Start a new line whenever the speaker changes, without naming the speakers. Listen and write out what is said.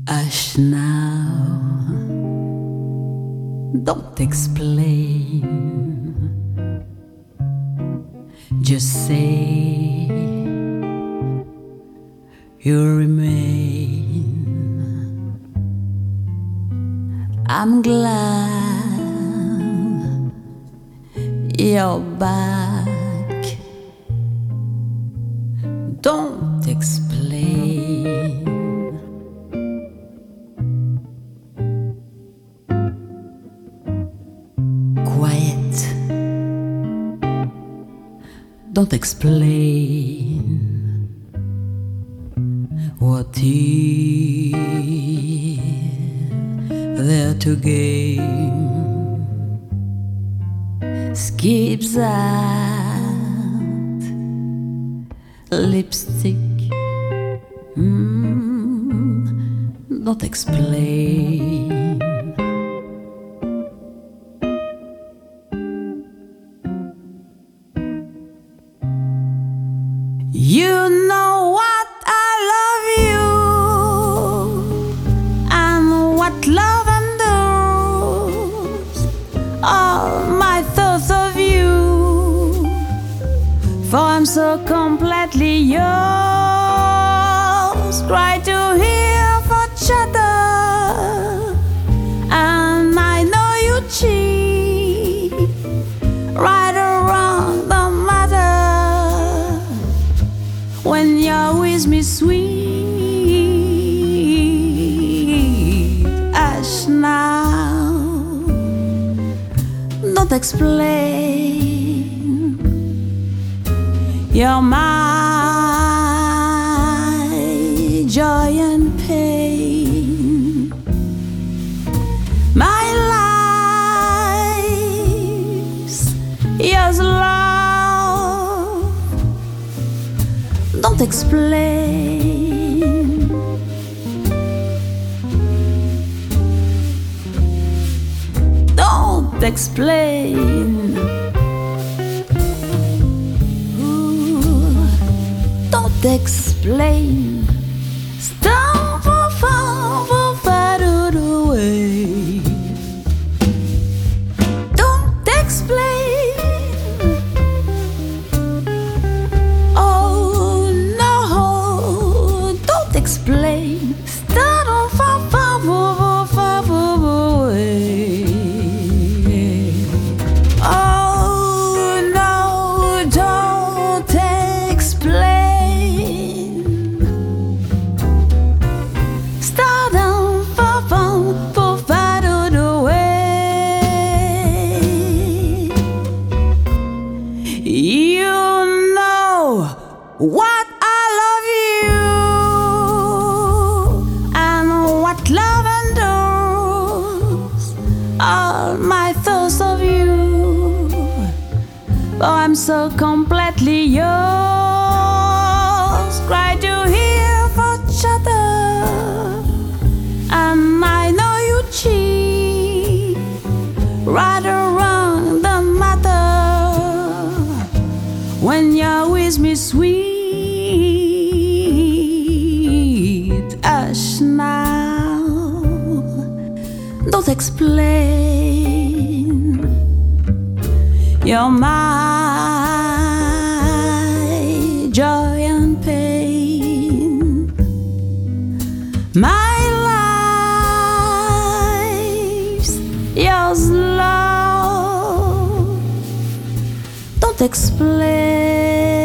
Hush now, don't explain. Just say you remain. I'm glad you're back. Don't explain. Quiet. Don't explain. What is there to gain? Skip that lipstick. Don't explain. You know what I love you, and what love endures all my thoughts of you, for I'm so completely yours. Try to hear for each other, and I know you cheat. Right or wrong, don't matter when you're with me, sweet. Hush now, don't explain. You're my joy and pain, my life's yours, love. Don't explain. Don't explain. Ooh, don't explain. Stop for far away. Don't explain. Oh no, don't explain. Start on far away. Oh no, don't explain. Start on far away. You know what I love you, and what love endures all my thoughts of you, for I'm so completely yours. Try to hear for each other, and I know you cheat. Right or wrong, don't matter when you're with me, sweet. Hush now, don't explain. You're my joy and pain, my life's yours, love. Don't explain.